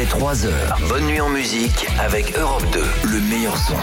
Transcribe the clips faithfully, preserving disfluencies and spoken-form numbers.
trois heures. Bonne nuit en musique avec Europe deux, le meilleur son.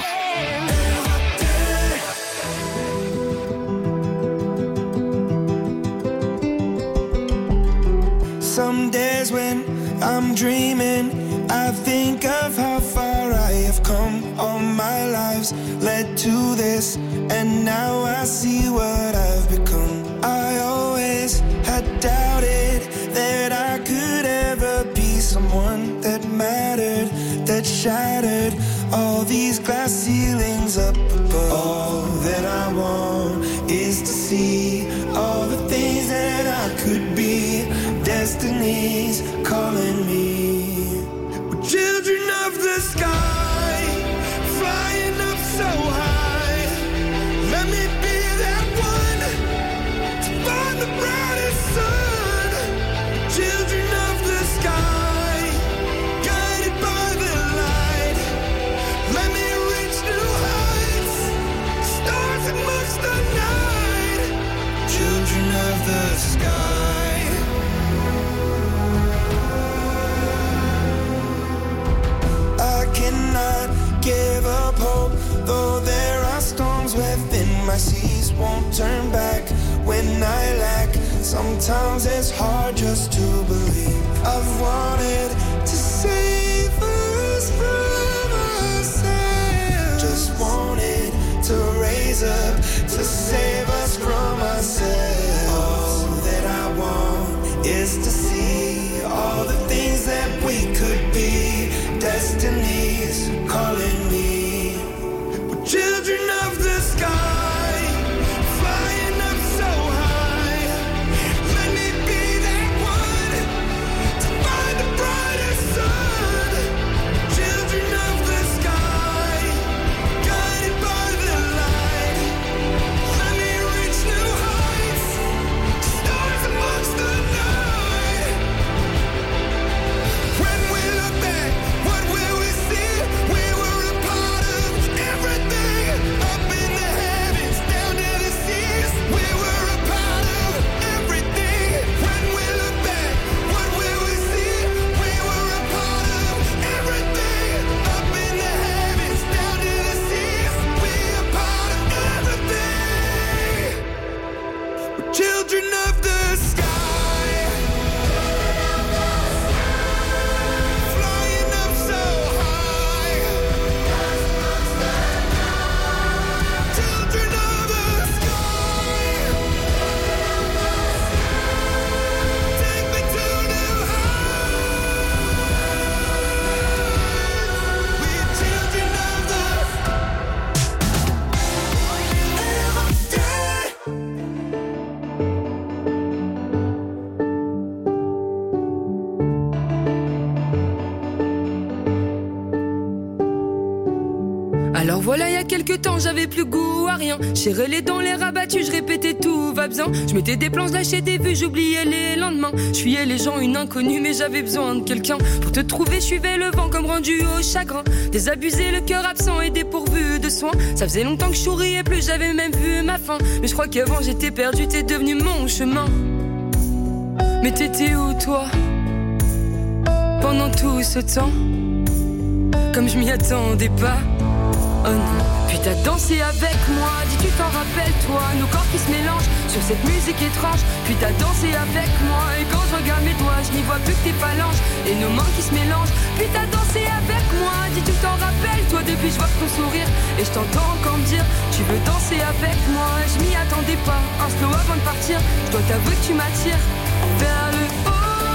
Some days when I'm dreaming, I think of how far I have come. All my lives led to this, and now I see what I've become. I always had doubted that I could ever be someone that mattered, that shattered all these glass ceilings up above. All that I want is to see all the things that I could be. Destiny's calling me. We're children of the sky, flying up so high. Let me be that one to find the brightest sun. Children of the sky, guided by the light. Let me reach new heights, stars amongst the night. Children of the sky. Cannot give up hope, though there are storms within my seas. Won't turn back when I lack. Sometimes it's hard just to believe. I've wanted to save us from ourselves. Just wanted to raise up to save us from ourselves. All that I want is to see all the things that we could be. Destiny's calling me. We're children of the sky, flying up so high. Let me be that one to find the brightest sun. Children of the sky, guided by the light. Let me reach new heights, stars amongst the night. When we look back, what will we see? We were a part of everything, up in the heavens, down to the seas. We were a part of everything. When we look back, what will we see? We were a part of everything, up in the heavens, down to the seas. We are part of everything. We're children of the sky. Flying up so high. Children of the sky. Take me to new heights. We're children of the Alors voilà, il y a quelques temps, j'avais plus goût à rien. Serrais les dents, les rabattus, je répétais tout va bien. Je mettais des plans, je lâchais des vues, j'oubliais les lendemains. Je fuyais les gens, une inconnue, mais j'avais besoin de quelqu'un. Pour te trouver, je suivais le vent comme rendu au chagrin. Désabusé, le cœur absent et dépourvu de soins. Ça faisait longtemps que je souriais plus, j'avais même vu ma fin. Mais je crois qu'avant j'étais perdu, t'es devenu mon chemin. Mais t'étais où toi? Pendant tout ce temps, comme je m'y attendais pas. Oh non. Puis t'as dansé avec moi, dis tu t'en rappelles toi, nos corps qui se mélangent sur cette musique étrange. Puis t'as dansé avec moi, et quand je regarde mes doigts, je n'y vois plus que tes phalanges et nos mains qui se mélangent. Puis t'as dansé avec moi, dis tu t'en rappelles toi, depuis je vois ton sourire et je t'entends encore me dire tu veux danser avec moi. Je m'y attendais pas, un slow avant de partir, je dois t'avouer que tu m'attires vers le haut.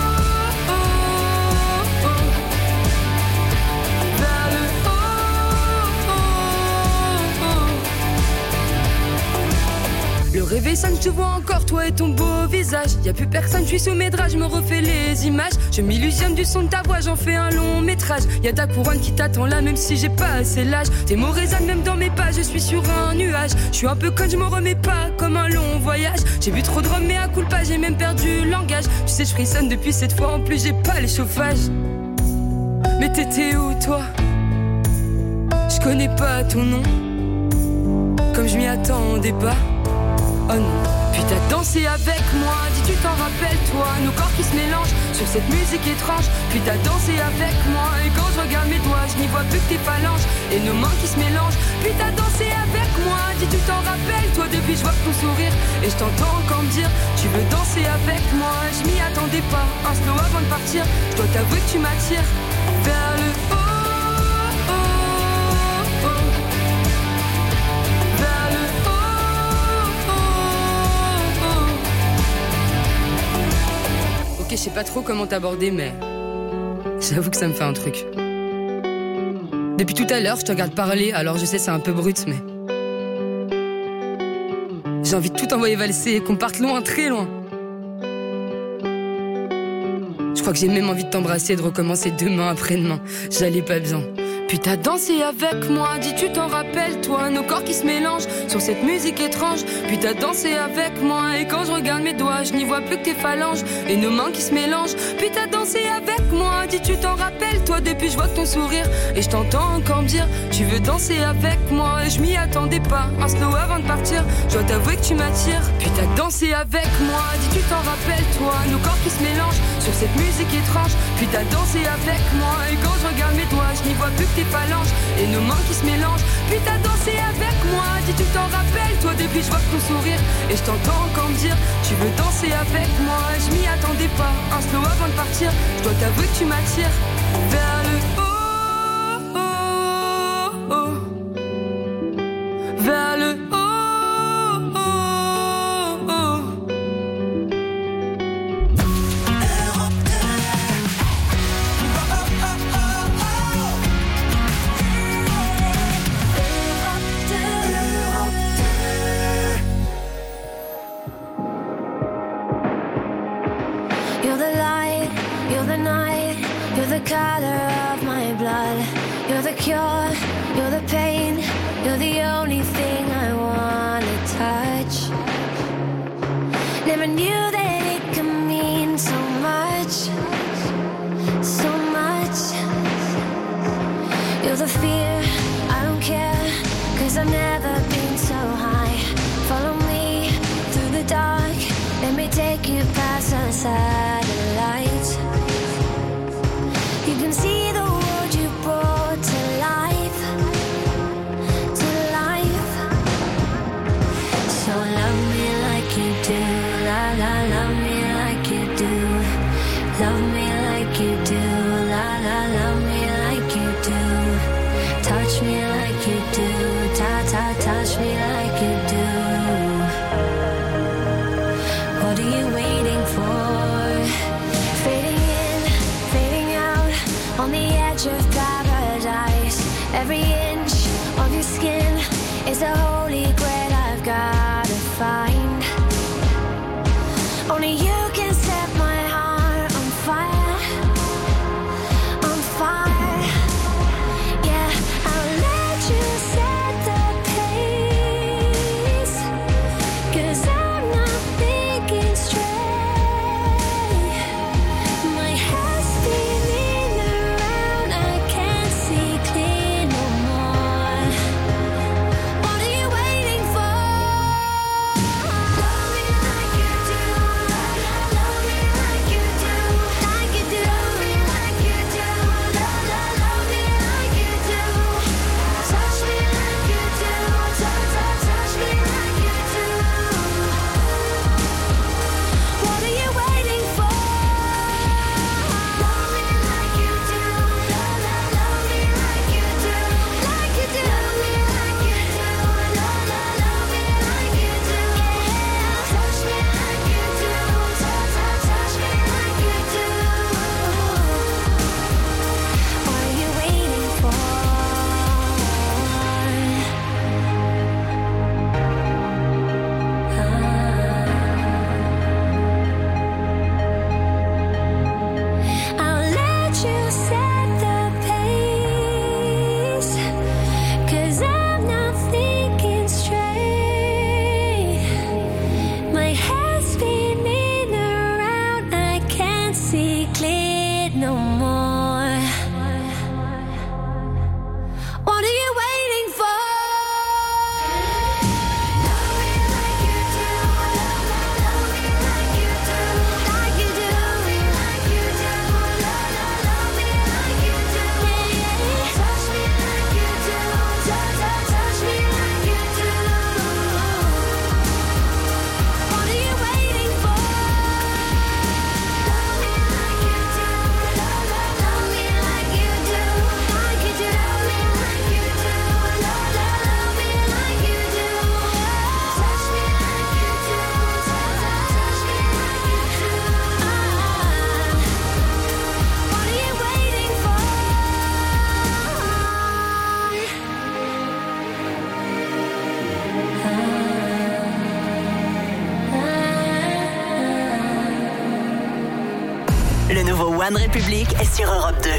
Le réveil sonne, je te vois encore, toi et ton beau visage. Y'a plus personne, je suis sous mes draps, je me refais les images. Je m'illusionne du son de ta voix, j'en fais un long métrage. Y'a ta couronne qui t'attend là, même si j'ai pas assez l'âge. Tes mots résonnent même dans mes pas, je suis sur un nuage. Je suis un peu conne, je me remets pas comme un long voyage. J'ai bu trop de rhum, mais à coup pas, j'ai même perdu le langage. Tu sais, je frissonne depuis cette fois, en plus j'ai pas les chauffages. Mais t'étais où toi? Je connais pas ton nom, comme je m'y attendais pas. Oh non. Puis t'as dansé avec moi, dis tu t'en rappelles toi, nos corps qui se mélangent sur cette musique étrange. Puis t'as dansé avec moi, et quand je regarde mes doigts, je n'y vois plus que tes phalanges et nos mains qui se mélangent. Puis t'as dansé avec moi, dis tu t'en rappelles toi, depuis je vois ton sourire et je t'entends encore me dire tu veux danser avec moi. Je m'y attendais pas, un slow avant de partir, je dois t'avouer que tu m'attires vers le haut. Ok, je sais pas trop comment t'aborder, mais j'avoue que ça me fait un truc. Depuis tout à l'heure, je te regarde parler, alors je sais c'est un peu brut, mais j'ai envie de tout envoyer valser et qu'on parte loin, très loin. Je crois que j'ai même envie de t'embrasser et de recommencer demain après-demain. J'allais pas bien. Puis t'as dansé avec moi, dis tu t'en rappelles toi, nos corps qui se mélangent sur cette musique étrange. Puis t'as dansé avec moi et quand je regarde mes doigts, je n'y vois plus que tes phalanges et nos mains qui se mélangent. Puis t'as dansé avec moi, dis tu t'en rappelles toi, depuis je vois ton sourire et je t'entends encore me dire tu veux danser avec moi. Et je m'y attendais pas, un slow avant de partir, je dois t'avouer que tu m'attires. Puis t'as dansé avec moi, dis tu t'en rappelles toi, nos corps qui se mélangent sur cette musique étrange. Puis t'as dansé avec moi et quand je regarde mes doigts, je n'y vois plus que tes phalanges et nos mains qui se mélangent. Puis t'as dansé avec moi, dis tu t'en rappelles toi, depuis je vois ton sourire et je t'entends encore me dire tu veux danser avec moi. Je m'y attendais pas, un slow avant de partir, je dois t'avouer que tu m'attires vers le haut, oh, oh, vers le haut, oh, oh. You're the light, you're the night, you're the color of my blood. You're the cure, you're the pain, you're the only thing I wanna touch. Never knew that it could mean so much, so much. You're the fear, I don't care, cause I've never been so high. Follow me through the dark, let me take you past the satellites. You can see the world you brought to life, to life. So love me like you do, la la, love me like you do. Love me like you do, la la, love me like you do. Touch me like you do, ta ta, touch me like you do. What are you waiting for? Fading in, fading out, on the edge of paradise. Every inch of your skin is a holy grail I've gotta find. Only you can set my heart on fire, on fire. Yeah, I'll let you set the pace, cause I'm not thinking straight. My head's spinning around, I can't see clear no more. What are you waiting for? Le nouveau One Republic est sur Europe deux.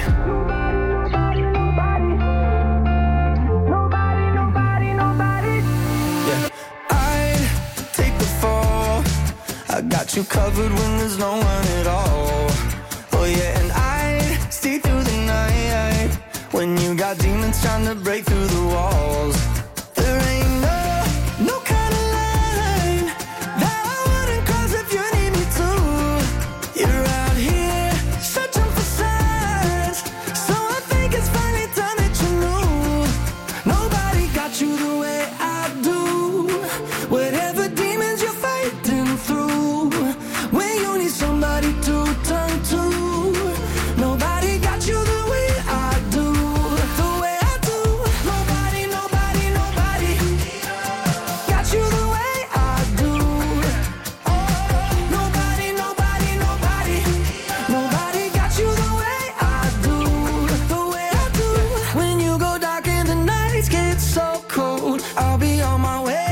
I got you covered when there's no one at all. Oh yeah, and I'd stay through the night when you got demons trying to break through the walls. There ain't no, no kind of line that I wouldn't cross if you need me to. You're out here searching for signs, so I think it's finally time that you know nobody got you the way I do. Whatever demons you're fighting through, when you need somebody to turn to, nobody got you the way I do, the way I do. Nobody, nobody, nobody got you the way I do. Nobody, nobody, nobody, nobody got you the way I do, the way I do. When you go dark and the nights get so cold, I'll be on my way.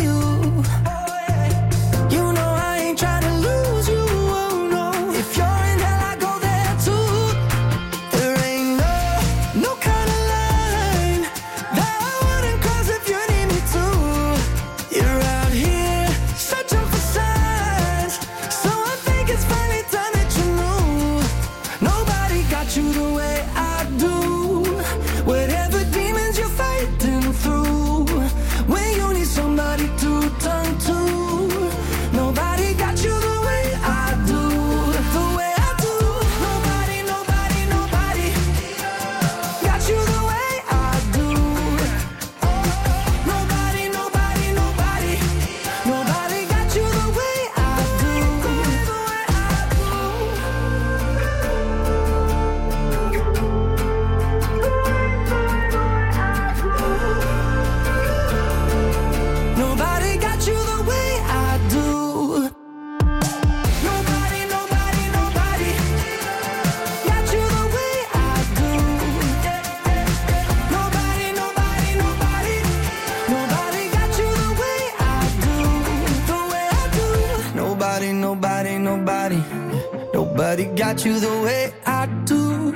Nobody got you the way I do.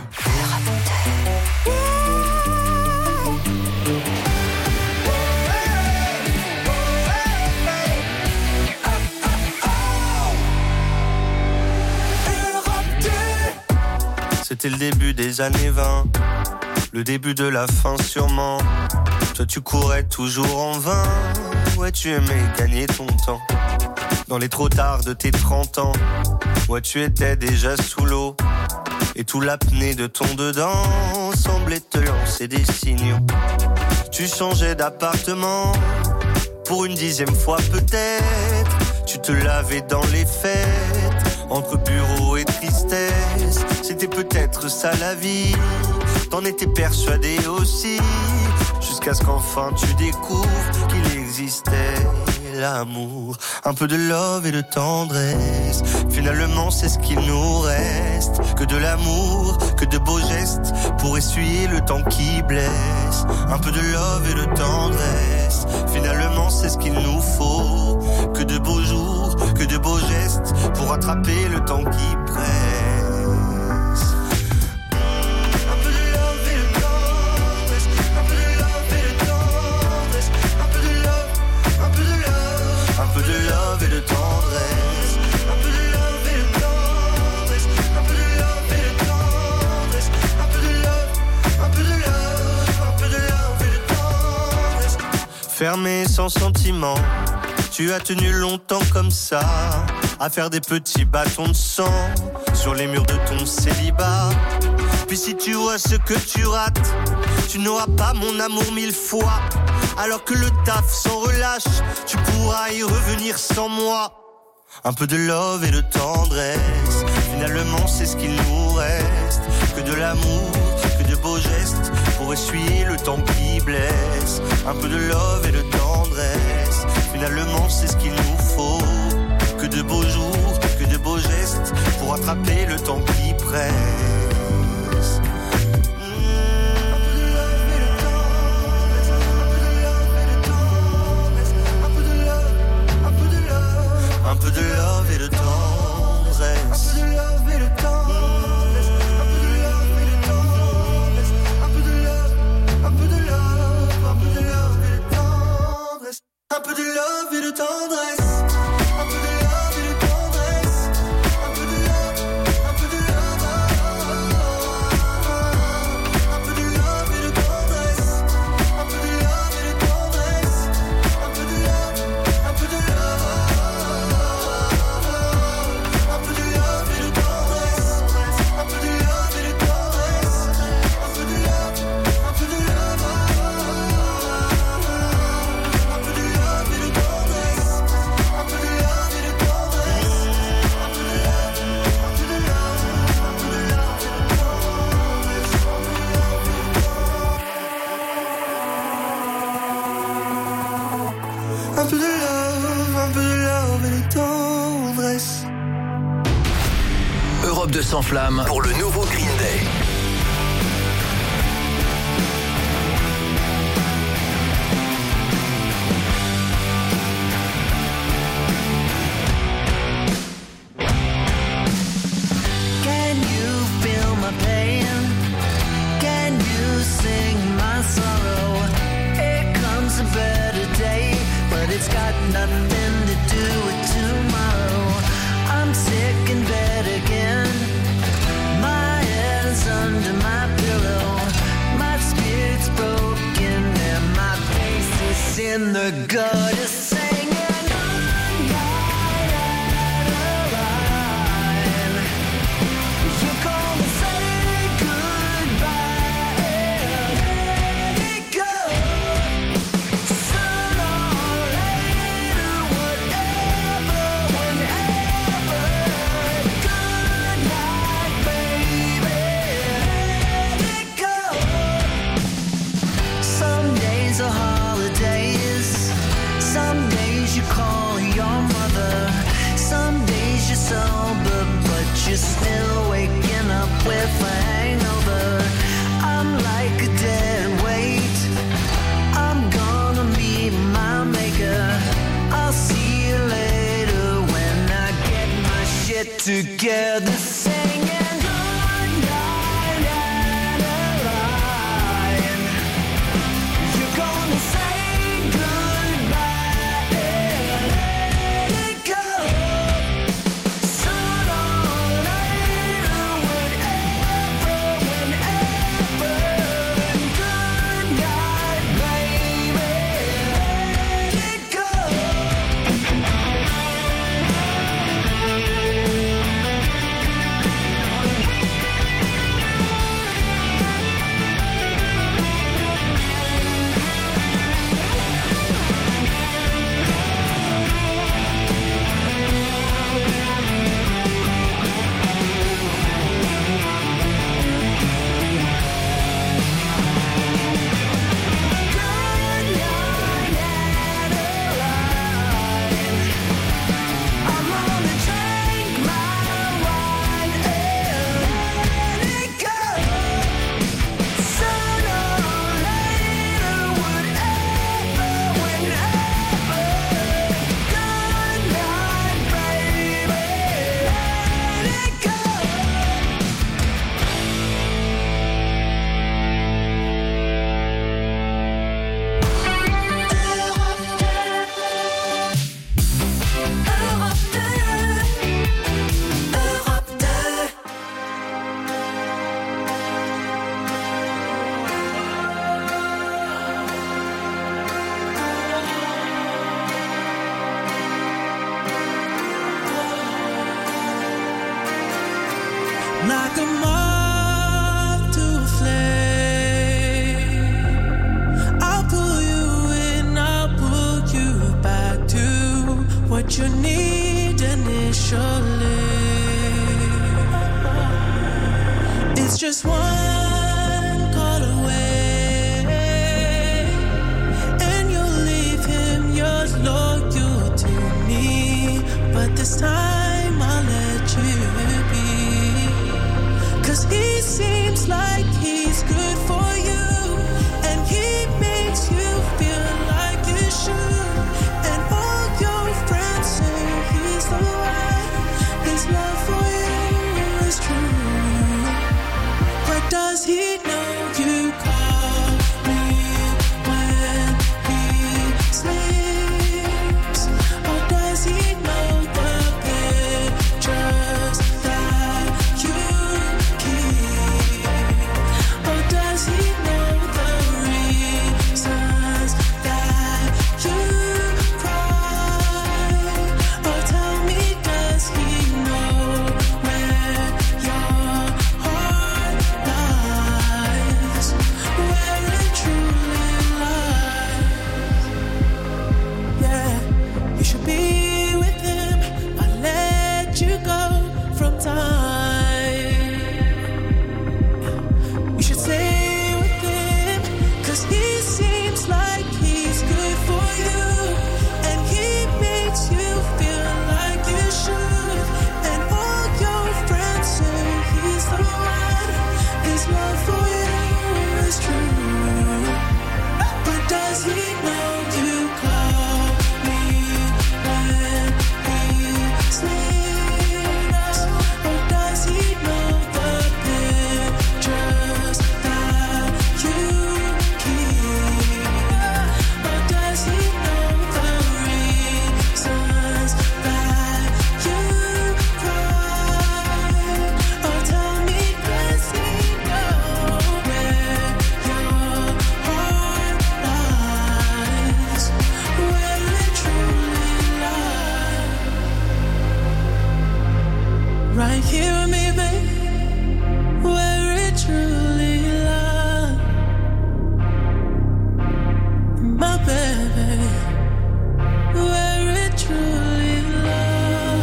C'était le début des années vingt, le début de la fin sûrement. Toi tu courais toujours en vain, ouais tu aimais gagner ton temps. Dans les trop tard de tes trente ans, ouais tu étais déjà sous l'eau. Et tout l'apnée de ton dedans semblait te lancer des signaux. Tu changeais d'appartement, pour une dixième fois peut-être. Tu te lavais dans les fêtes, entre bureau et tristesse. C'était peut-être ça la vie, t'en étais persuadé aussi. Jusqu'à ce qu'enfin tu découvres qu'il existait l'amour, un peu de love et de tendresse. Finalement c'est ce qu'il nous reste, que de l'amour, que de beaux gestes pour essuyer le temps qui blesse. Un peu de love et de tendresse, finalement c'est ce qu'il nous faut. Que de beaux jours, que de beaux gestes pour rattraper le temps qui presse. Un peu de love et de tendresse, un peu de love et de tendresse, un peu de love et de tendresse, un peu de love, un peu de love, un peu de love et de tendresse. Fermé sans sentiment, tu as tenu longtemps comme ça, à faire des petits bâtons de sang sur les murs de ton célibat. Puis si tu vois ce que tu rates, tu n'auras pas mon amour mille fois. Alors que le taf s'en relâche, tu pourras y revenir sans moi. Un peu de love et de tendresse, finalement c'est ce qu'il nous reste. Que de l'amour, que de beaux gestes pour essuyer le temps qui blesse. Un peu de love et de tendresse, finalement c'est ce qu'il nous faut. Que de beaux jours, que de beaux gestes pour attraper le temps qui presse. Un peu de love et de tendresse, un peu de love et de tendresse. de tendresse. Un peu de love et de tendresse. Un peu de love, un peu de love. Un peu de love et de tendresse. Un peu de love et de tendresse. Un peu de love, un peu de love. Un peu de love et de tendresse. Un peu de love et de tendresse. Un peu de love, un peu de love. Un peu de love et de tendresse. Un peu de love et de tendresse. Un peu de love, un peu de love. Un peu de love et de tendresse. Un peu de love, un peu de love et de tendresse. Europe deux sans flamme pour le nouveau Green Day. Can you feel my pain? Can you sing my sorrow? Here comes a better day, but it's got nothing to do with tomorrow. I'm sick in bed again. My head is under my pillow. My spirit's broken and my face is in the gutter singing. You're gonna say goodbye and let it go. Sooner or later, whatever, whenever. Good night, baby, let it go. Some days are holidays. Some days you call your mother. Some days you're sober, but you're still waking up with a hangover. I'm like a dead weight. I'm gonna meet my maker. I'll see you later when I get my shit together. Singing good night and a line. You're gonna say goodbye and let it go. Sooner or later, whatever, whenever. Good night, baby, let it go. Like a moth to a flame, I'll pull you in, I'll pull you back to what you need initially. It's just one call away, and you'll leave him yours loyal to me. But this time I'll let you be. Cause he seems like he's good for you, and he makes you feel like you should. And all your friends say he's the one, his love for you is true. But does he know you call me when he sleeps? right here with me, babe, where it truly lies. My baby, where it truly lies.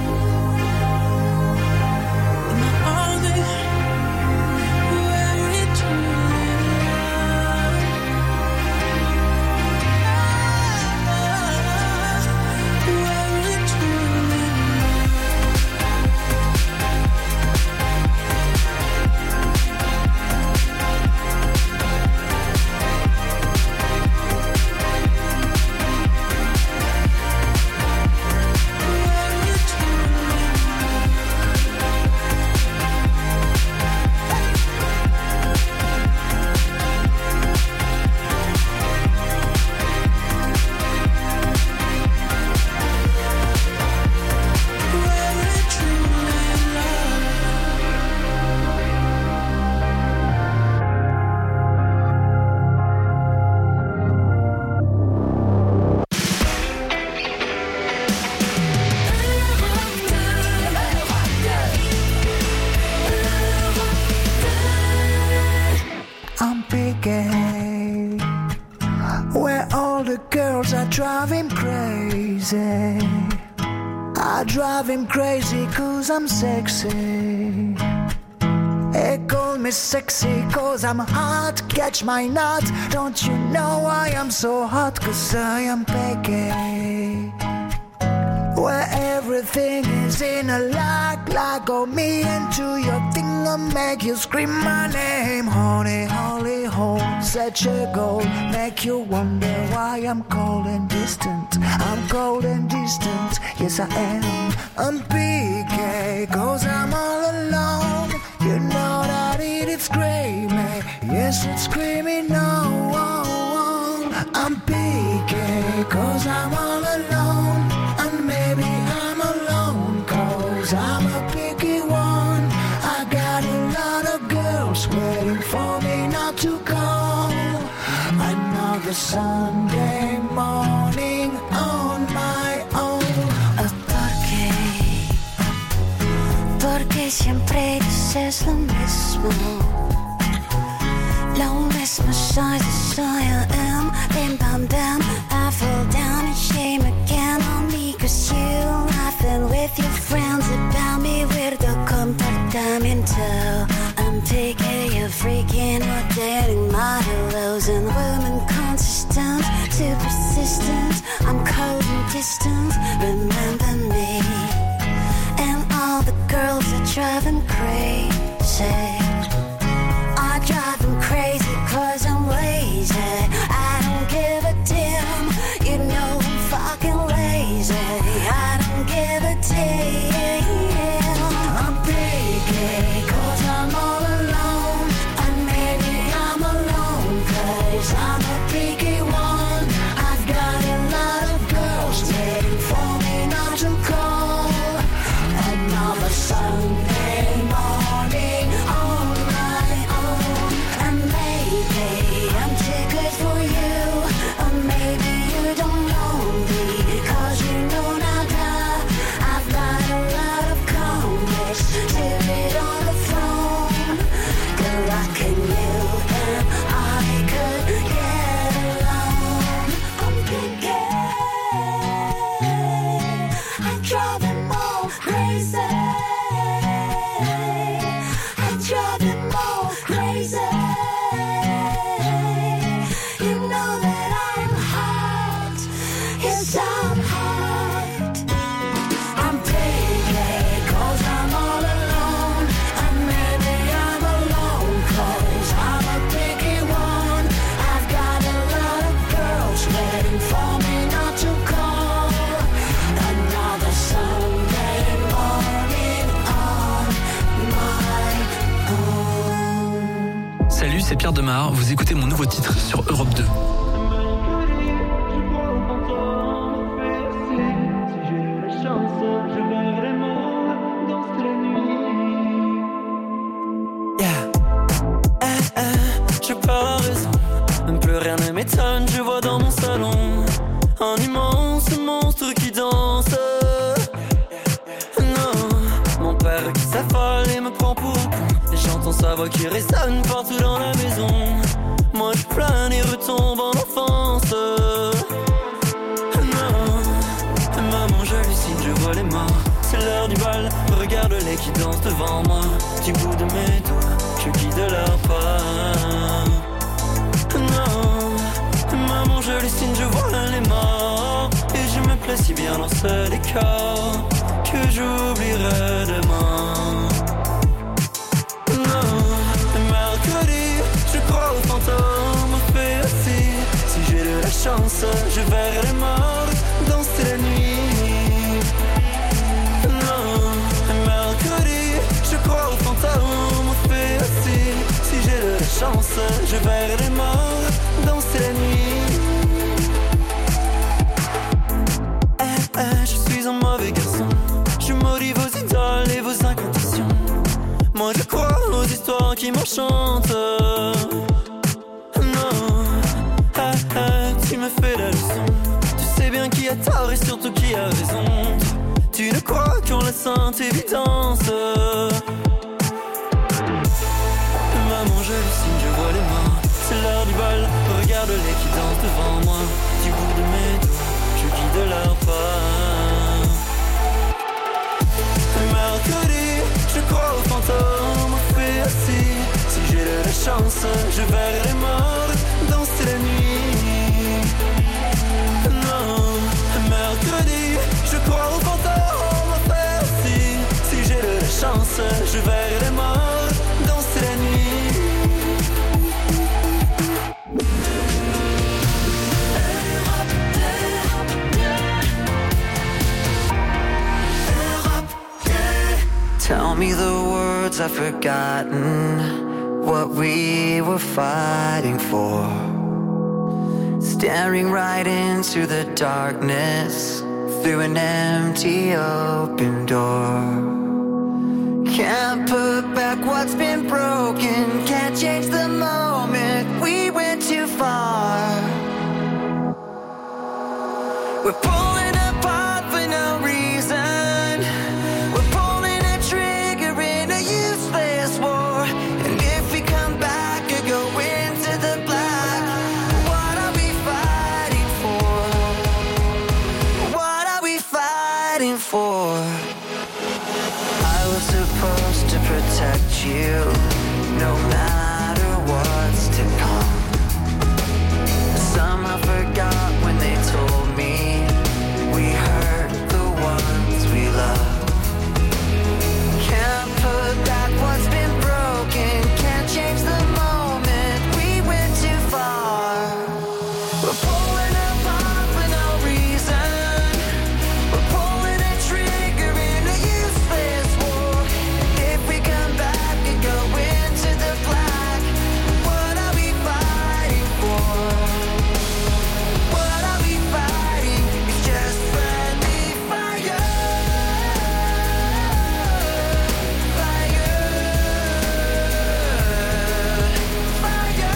In my arms, baby, where it truly lies. Where it truly I'm picking where all the girls are driving crazy. I drive him crazy cause I'm sexy. They call me sexy cause I'm hot. Catch my nut. Don't you know why I'm so hot? Cause I am picky where everything is in a lock. Lock on me into your thing and make you scream my name. Honey, holy hole, such a goal. Make you wonder why I'm cold and distant. I'm cold and distant, yes I am. I'm P K, cause I'm all alone. You know that it is screaming, yes it's screaming no. I'm P K, cause I'm all alone. And maybe I'm alone, cause I'm a picky one. I got a lot of girls waiting for me not to call. Another Sunday morning on my own. ¿Por qué? Porque siempre dices lo mismo. Lo mismo soy, soy I am. Bim bam bam, I fall down in shame again on me. Cause you laughing with your friends about me. Weirdo comportamiento. I'm taking you freaking or dating modelos and women consistent, too persistent. I'm cold and distant, remember me. And all the girls are driving crazy. I drive them crazy cause I'm lazy. I don't give a damn, you know I'm fucking lazy. I don't give a damn. I'm picky cause I'm all alone. And maybe I'm alone cause I'm a picky one. I've got a lot of girls waiting for me not to call. Another Sunday morning on my own. And maybe I'm too good for you. Or maybe you don't know me cause you know nada. I've got a lot of convicts sitting on the phone. Good rocking you and I could get along. I'm picky, I drive them all crazy. I drive them all crazy. You know that I'm hot. Yes, I'm hot. I'm picky cause I'm all alone. And maybe I'm alone cause I'm a picky one. I've got a lot of girls waiting for me not to call. Another Sunday morning on my own. Salut, c'est Pierre Demar, vous écoutez mon nouveau titre sur Europe deux. Yeah. Eh, eh, j'ai pas raison. Plus rien ne m'étonne, je vois dans mon salon un immense monstre qui danse. Non, mon père sa voix qui résonne partout dans la maison. Moi je plane et retombe en enfance. Non, maman j'hallucine, je vois les morts. C'est l'heure du bal, regarde-les qui dansent devant moi. Du bout de mes doigts, je guide leur pas. Non, maman j'hallucine, je vois les morts. Et je me plais si bien dans ce décor que j'oublierai demain. Non, mercredi, je crois aux fantômes, fait aussi. Si j'ai de la chance, je verrai les morts danser la nuit. Non, mercredi, je crois aux fantômes, fait aussi. Si j'ai de la chance, je verrai les morts danser la nuit. Eh, eh, je suis un mauvais garçon. Je maudis vos idoles et vos incantations. Moi je crois aux histoires qui m'enchantent. Non, ah, ah, tu me fais la leçon. Tu sais bien qui a tort et surtout qui a raison. Tu ne crois qu'en la sainte évidence. Maman j'hallucine, je vois les morts. C'est l'heure du bal, regarde-les qui dansent devant moi. Du bout de mes doigts, je guide leur pas. Mercredi, je crois aux fantômes, fait assis. Si j'ai de la chance, je verrai les morts danser la nuit. Non, mercredi, je crois aux fantômes, fait assis. Si j'ai de la chance, je verrai les morts danser la nuit. Tell me the words I've forgotten, what we were fighting for. Staring right into the darkness, through an empty open door. Can't put back what's been broken, can't change the moment, we went too far. We're pulling apart for no reason. Protect you, no matter what's to come. Somehow forgot when they told me we hurt the ones we love. Can't put back what's been broken, can't change the moment, we went too far. We're pulling apart for no reason. We're pulling a trigger in a useless war. If we come back and go into the black, what are we fighting for? What are we fighting? It's just friendly fire. Fire. Fire.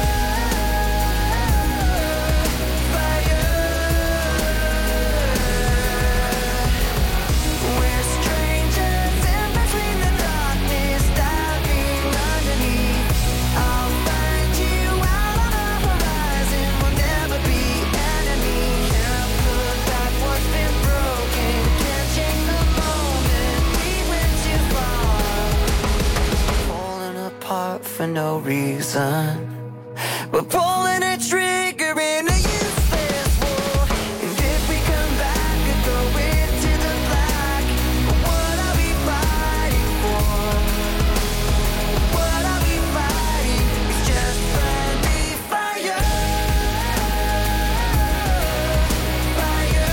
Fire. We're strangers in between the darkness, diving underneath. I'll find you out on the horizon, we'll never be enemies. Can't put back what's been broken, can't change the moment, we went too far. Falling apart for no reason. We're pulling a trigger in a useless war. And if we come back and go into the black, what are we fighting for? What are we fighting? It's just friendly fire. Fire.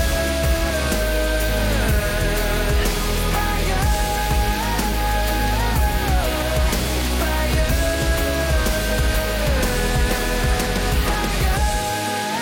Fire. Fire.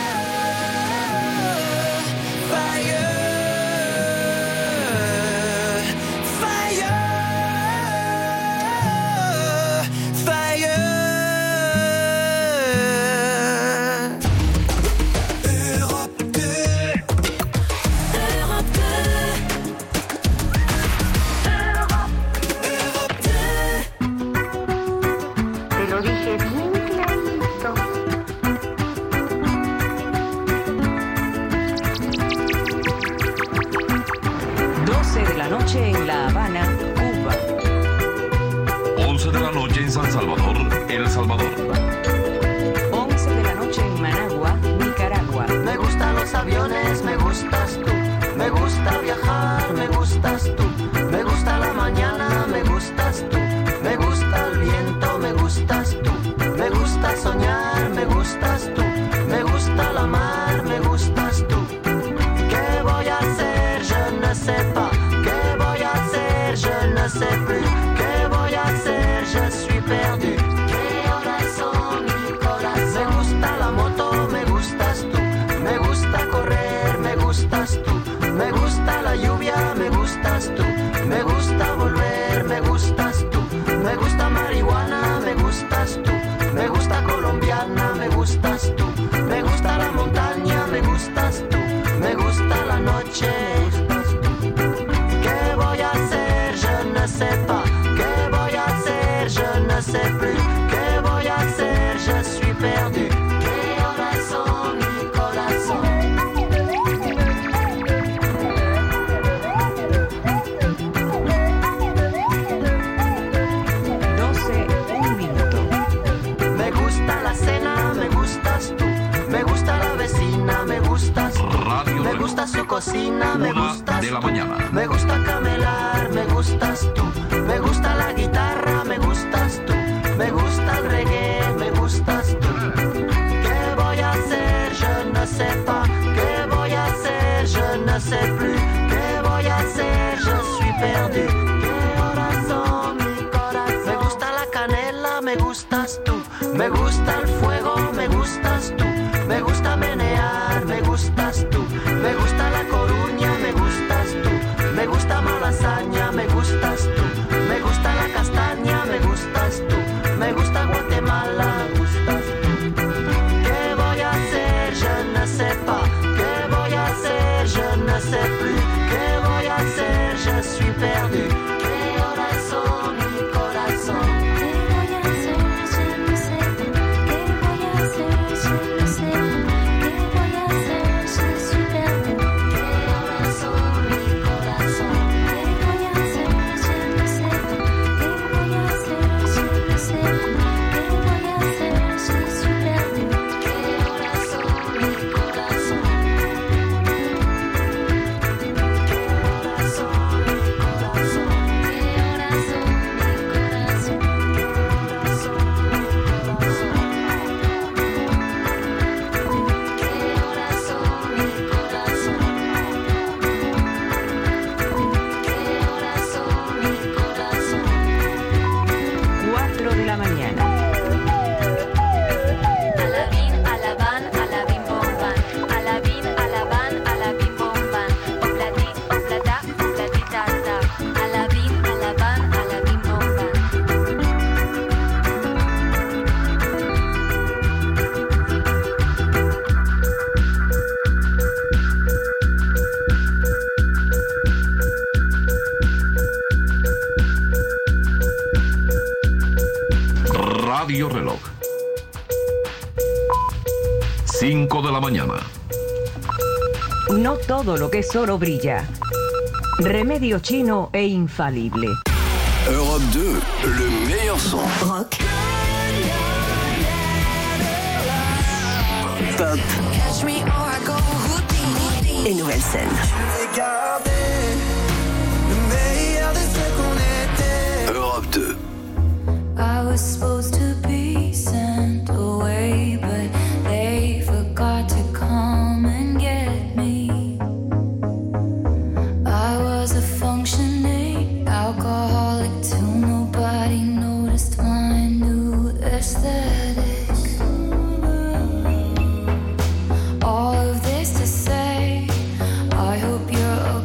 en La Habana, Cuba. once de la noche en San Salvador, El Salvador. once de la noche en Managua, Nicaragua. Me gustan los aviones, me gustas tú. Me gusta viajar, me gustas tú. Me gusta la mañana, me gustas tú. Me gusta el viento, me gustas tú. Me gusta soñar, me gustas tú. Me gusta la mar, me gustas tú. ¿Qué voy a hacer? Je ne sais pas. ¿Qué voy a hacer? Je ne sais plus. ¿Qué voy a hacer? Je suis perdu. ¿Qué horas son, mi corazón? Me gusta la moto, me gustas tú. Me gusta correr, me gustas tú. Me gusta la lluvia, me gustas tú. Me gusta volver, me gustas tú. Me gusta marihuana, me gustas tú. Me gusta colombiana, me gustas tú. Me gusta la montaña, me gustas tú. Me gusta la noche, me gustas tú. ¿Qué voy a hacer? Je ne sais pas. ¿Qué voy a hacer? Je ne sais plus. ¿Qué voy a hacer? Je suis perdu. ¿Qué horas son, mi corazón? Me gusta la cena, me gustas tú. Me gusta la vecina, me gustas tú. Radio Me gusta su cocina, me Una gustas de la tú. mañana. Me gusta camelar, me gustas tú. Me gusta la guitarra, me gustas tú. Me gusta el reggae, me gustas tú. ¿Qué voy a hacer? Je ne sais pas. ¿Qué voy a hacer? Je ne sais plus. ¿Qué voy a hacer? Je suis perdu. ¿Qué horas son, mi corazón? Me gusta la canela, me gustas tú. Me gusta el fuego, me gustas tú. Me gusta menear, me gustas tú. Me gusta la Coruña, me gustas tú. Me gusta Malasaña, me gustas tú. Me gusta la castaña, me gustas tú. Me gusta Guatemala, me gustas tú. ¿Qué voy a hacer? Je ne sais pas. ¿Qué voy a hacer? Je ne sais plus. ¿Qué voy a hacer? Je suis perdu. ¿Qué horas son, mi corazón? ¿Qué voy a hacer? Je ne sais pas. ¿Qué voy a hacer? Je ne sais pas. ¿Qué voy a hacer? Je suis perdu. ¿Qué horas son, mi corazón? ¿Qué voy a hacer? Je ne sais pas. ¿Qué voy a hacer? Je ne sais pas. ¿Qué voy a hacer? Je suis perdu. ¿Qué horas son, mi corazón? cuatro de la mañana. Alabín, alabán, alabín, bomban. Alabín, alabán, alabín, bomban. Oplatí, oplatá, oplatita, ta. Alabín, alabán, alabín, bomban. Radio Reloj. cinco de la mañana. No todo lo que es oro brilla. Remedio chino e infalible. Europe deux, le meilleur son. Rock. Pop. Et nouvelle scène. Europe deux. I was supposed to be sent away, but they forgot to come and get me. I was a functioning alcoholic till nobody noticed my new aesthetic. All of this to say, I hope you're okay.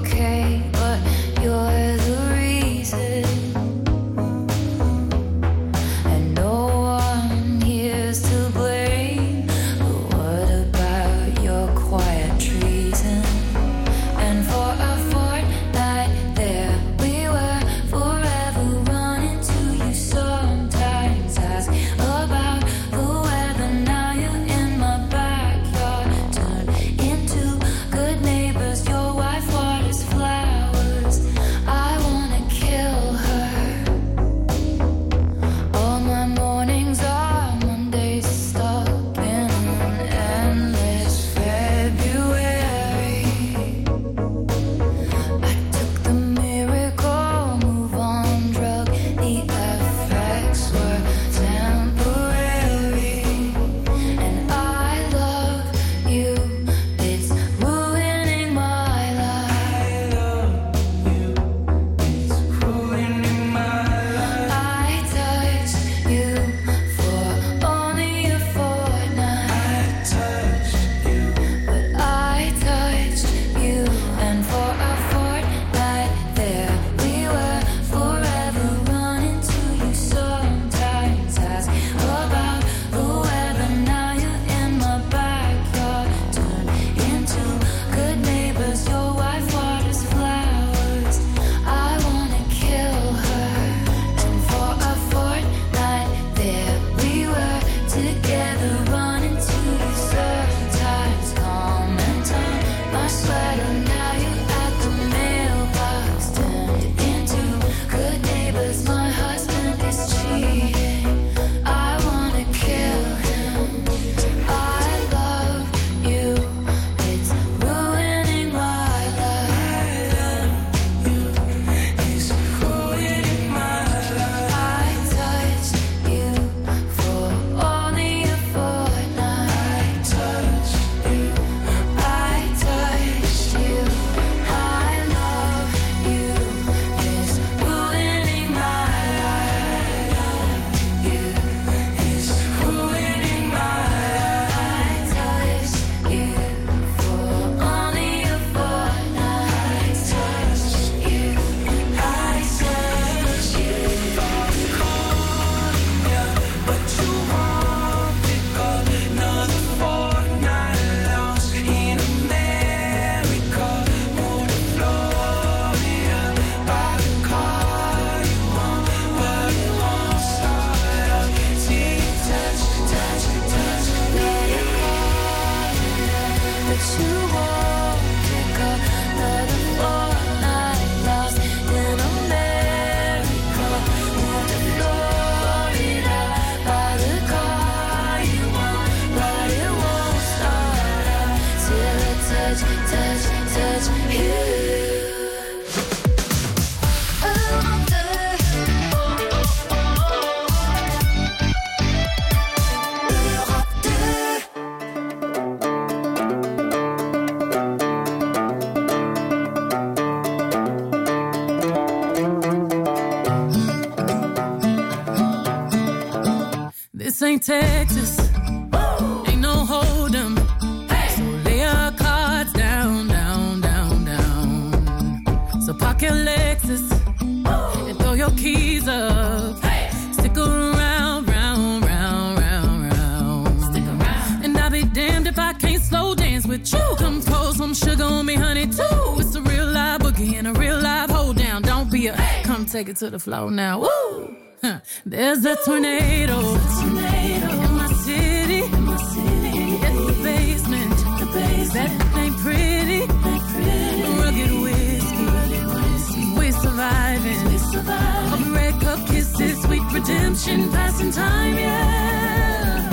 ain't Texas. Woo! Ain't no hold 'em. Hey! So lay your cards down, down, down, down. So park your Lexus. Woo! And throw your keys up. Hey! Stick around, round, round, round, round. Stick around. And I'll be damned if I can't slow dance with you. Come pour some sugar on me, honey, too. It's a real live boogie and a real live hold down. Don't be a hey! Come take it to the floor now. Woo! Huh. There's a tornado, a tornado in my city, in my city. At the basement, the basement. That ain't pretty, ain't pretty. Rugged whiskey, rugged whiskey. We surviving, we surviving. Of red cup kisses, sweet redemption, passing time, yeah.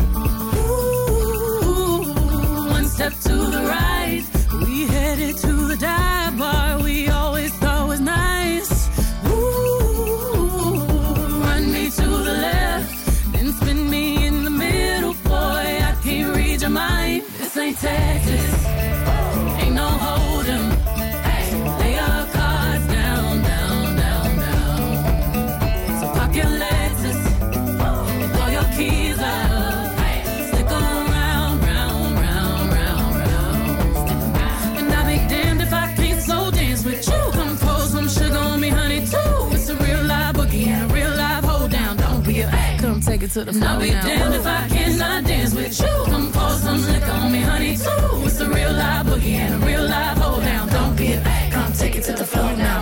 Ooh, one step to the right, we headed to the dive bar. We always thought was nice. To the left, then spin me in the middle, boy. I can't read your mind. This ain't Texas, ain't no hold 'em. Hey, lay your cards down, down, down, down. So park your Lexus and throw your keys up. Hey, stick around, round, round, round, round. And I'll be damned if I can't slow dance with you. Come pour some sugar on me, honey, too. It's a real live boogie and a real live hold down. Don't be a come take it to the floor. I'll be damned if I cannot dance with you. Come pour some liquor on me, honey, too. It's a real live boogie and a real live hold down. Don't be a come take it to the floor now.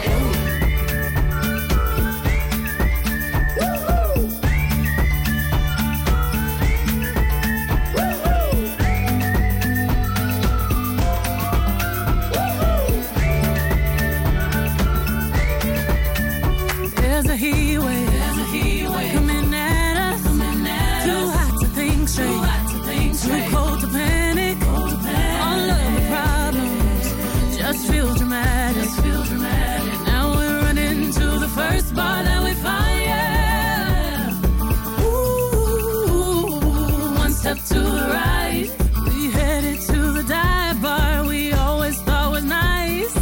There's a heat wave, there's a heat wave coming at us, coming at us. Too hot to think straight, too hot to think straight. Too cold to panic, cold to panic. All of the problems just feel dramatic, just feel dramatic. Now we're running to the first bar that we find, yeah. Ooh, one step to the right, we headed to the dive bar. We always thought was nice.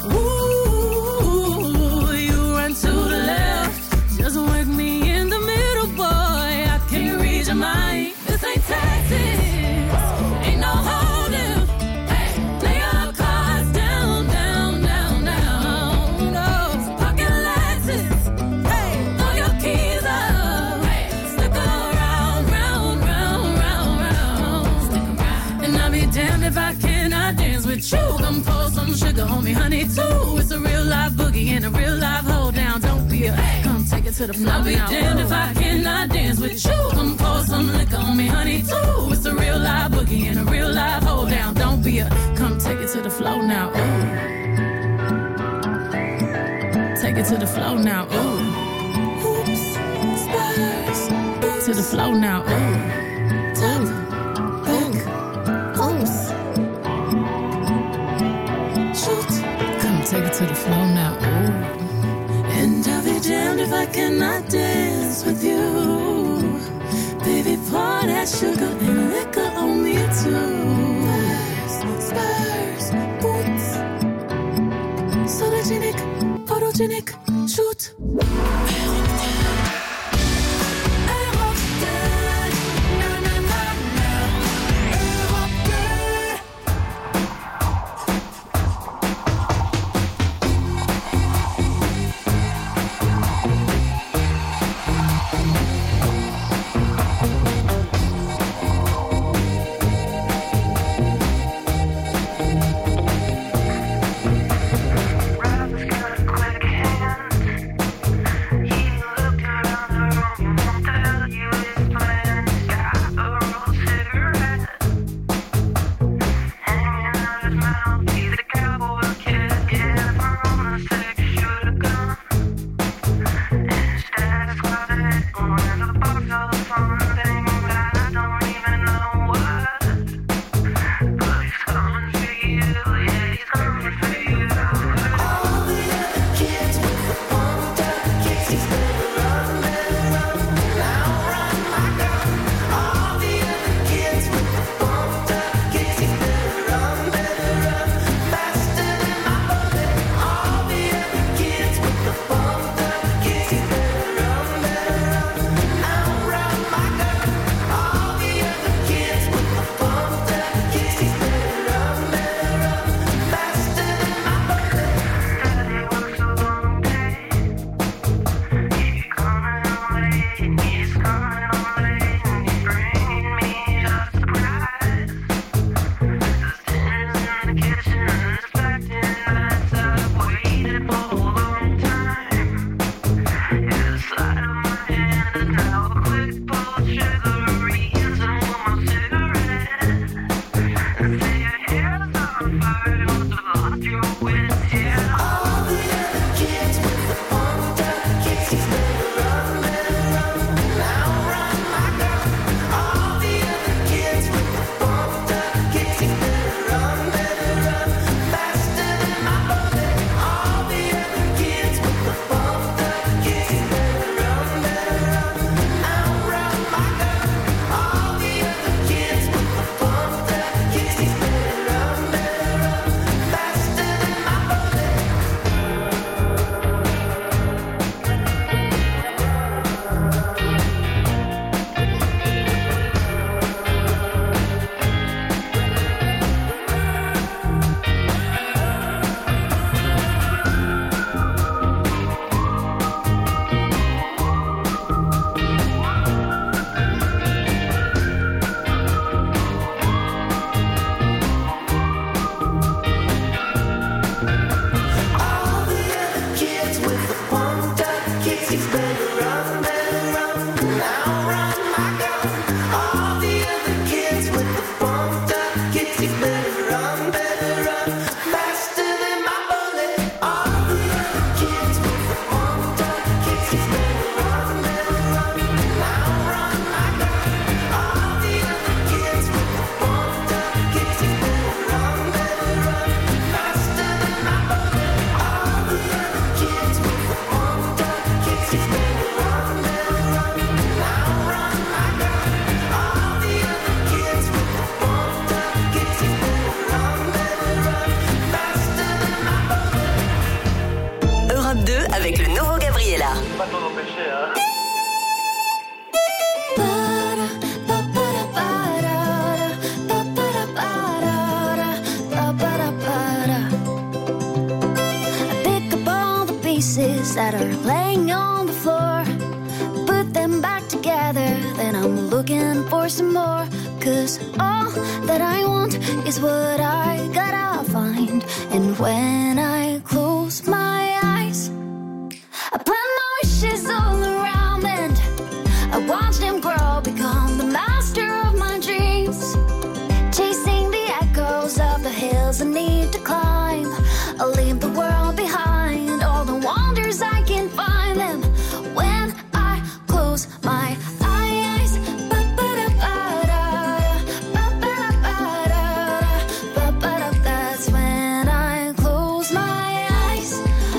Ooh, you run to the left. Just work me in the middle, boy. I can't read your mind. This ain't Texas, ain't no holding. Hey, lay your cards down, down, down, down. No, pocket Lexus. Hey, throw your keys up. Hey, stick around, round, round, round, round. Stick around. And I'll be damned if I cannot dance with you. Come pour some sugar on me, honey, too. It's a real live boogie and a real live hold down. Don't be a come take it to the floor. I'll be damned if I cannot dance with you. Come pour some liquor on me, honey, too. It's a real live boogie and a real live hold down. Don't be a come take it to the floor now. Ooh. Take it to the floor now. Ooh. Oops, spurs. To the floor now. Ooh. Top, back, oops. Shoot. Come take it to the floor now. Ooh. And I'll be damned if I cannot dance with you. Baby, pour that sugar and liquor on me too. Spurs, spurs, boots. Photogenic, photogenic, shoot. Run up the scale quick hand. pas ton empêcher, hein. That are laying on the floor, put them back together, then I'm looking for some more. Cause all that I want is what I gotta find. And when I close my eyes, I plan my wishes all around, and I watch them grow, become the master of my dreams, chasing the echoes of the hills I need to climb. I'll leave the world behind, all the wonders I can find them when I close my eyes. That's when I close my eyes.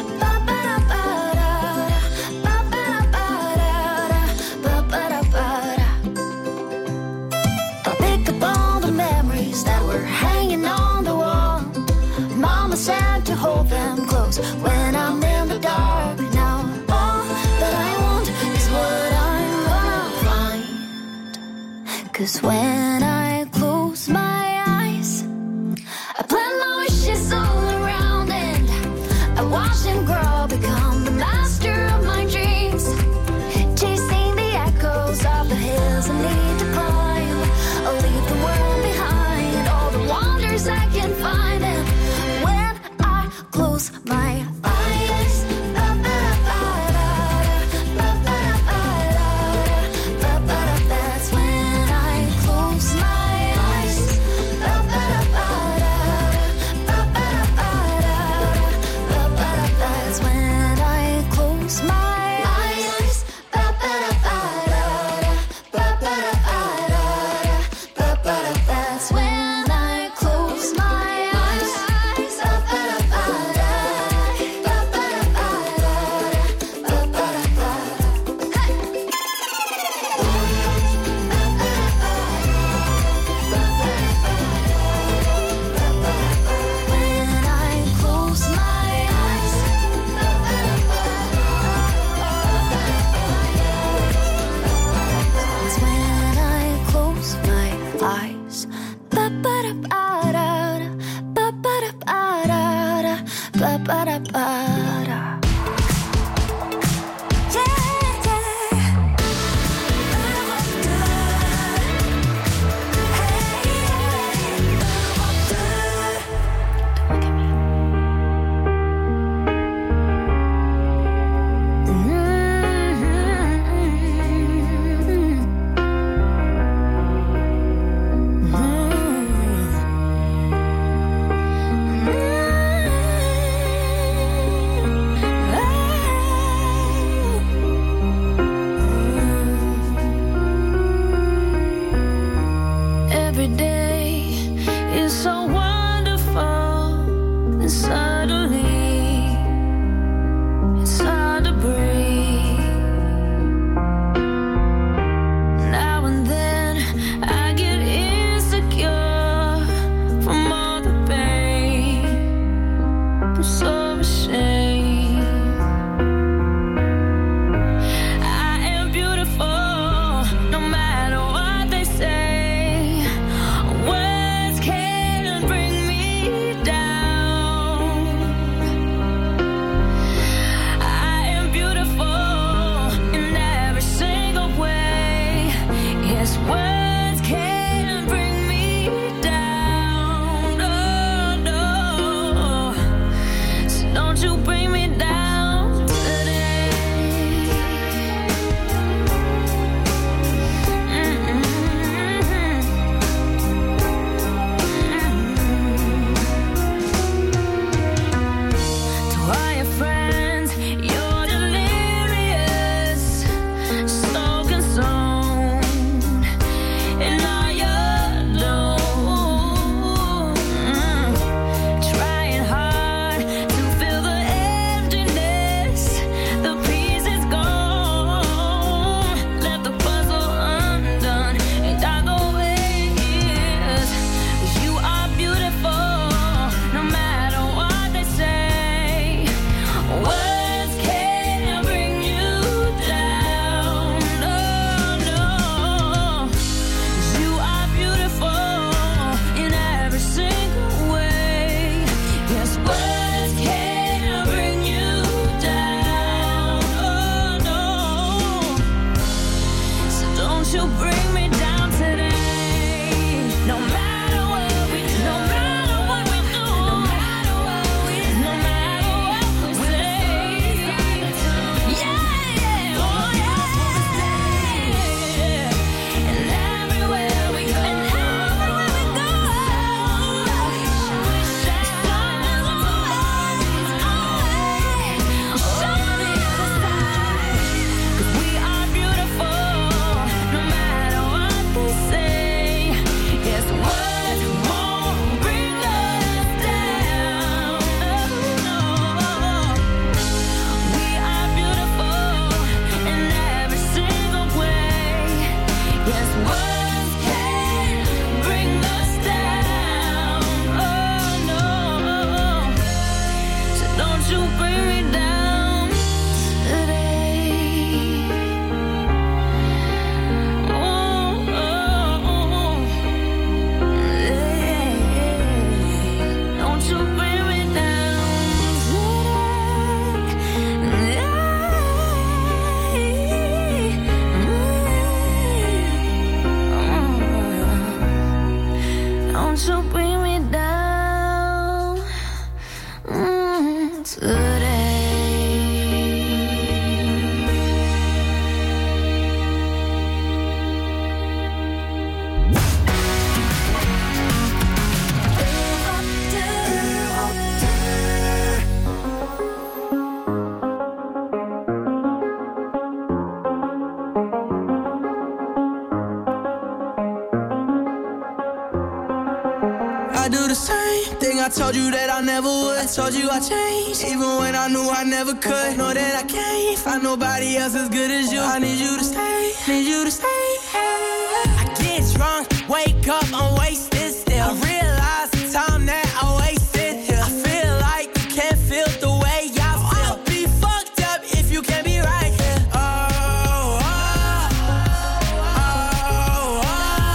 I'll pick up all the memories that were hanging on the wall. Mama said to hold them close when I'm in the dark. Now all that I want is what I'm gonna find. Cause when I close my eyes, I plan my wishes all around, and I watch them grow, become the master of my dreams, chasing the echoes of the hills I need to climb. I'll leave the world behind, all the wonders I can find them when I close my eyes. That's when I close my do the same thing I told you that I never would. I told you I changed, even when I knew I never could. Know that I can't find nobody else as good as you. I need you to stay, need you to stay. I get drunk, wake up, I'm wasted still. I realize the time that I wasted here. I feel like you can't feel the way I feel. I'll be fucked up if you can't be right here. Oh, oh, oh, oh,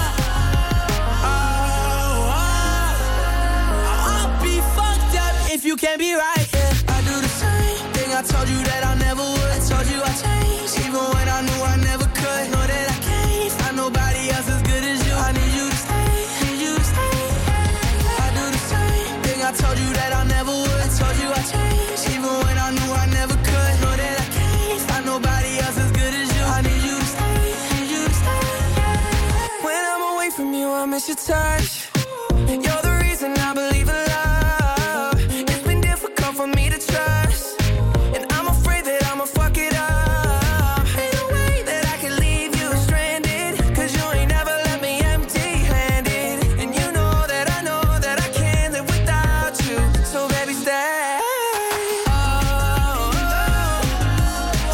oh, oh. I'll be fucked up if you can't be right here. I do the same thing I told you that I never would. I told you I changed, even when I knew I never could. Know that I can't find nobody else as good as you. I need you to stay, need you to stay. I do the same thing I told you that I never would. I told you I changed, even when I knew I never could. Know that I can't find nobody else as good as you. I need you to stay, need you to stay. When I'm away from you, I miss your touch. You're the reason I believe in love. It's been difficult for me to trust, and I'm afraid that I'ma fuck it up. Ain't no way that I can leave you stranded, cause you ain't never left me empty-handed. And you know that I know that I can't live without you. So baby, stay. Oh, oh, oh,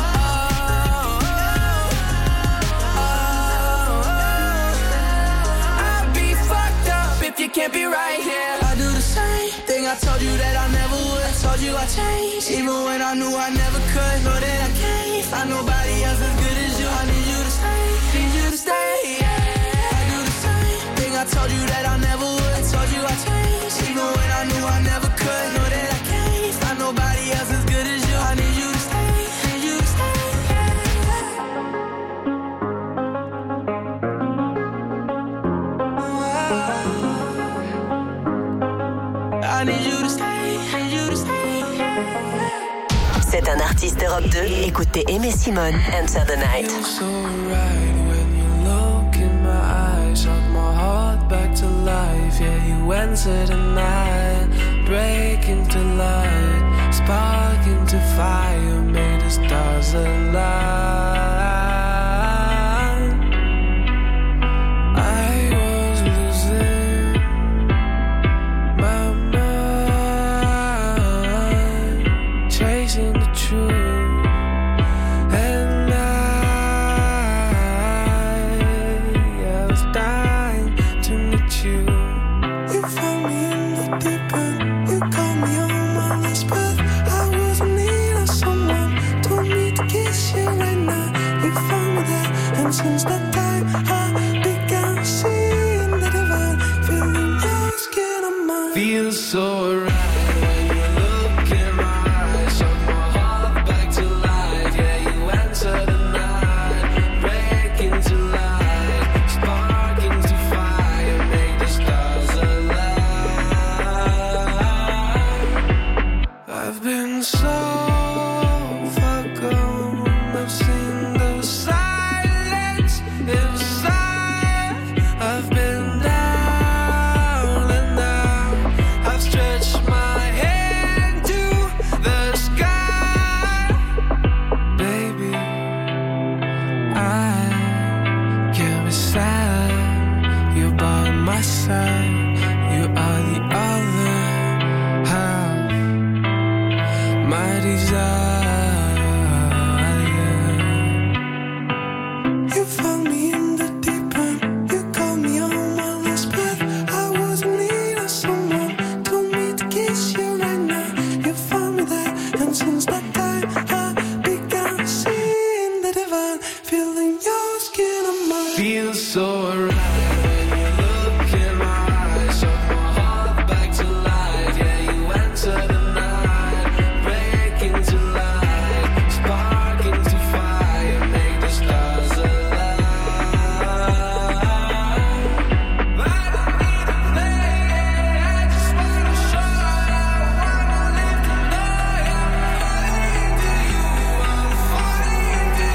oh, oh. I'll be fucked up if you can't be right here. I do the same thing I told you that I never would. I told you I changed, even when I knew I never could. Know that I can't find nobody else as good as you. I need you to stay, need you to stay. I do the same thing I told you that I never would. I told you I changed, even when I knew I never could. Know that I can't find nobody else as good as you. I need you to stay, need you to stay. I need you to stay, need you to stay. C'est un artiste Europe deux. Écoutez Aimé Simone, Enter the Night. You're so right when you look in my eyes. Shut my heart back to life. Yeah, you enter the night, break into light, spark into fire, made the stars align. I was losing my mind, chasing the truth, and I, I was dying to meet you. You found me in the deep end, you called me on my last breath. I was in need of someone, told me to kiss you right now. You found me there, and since that time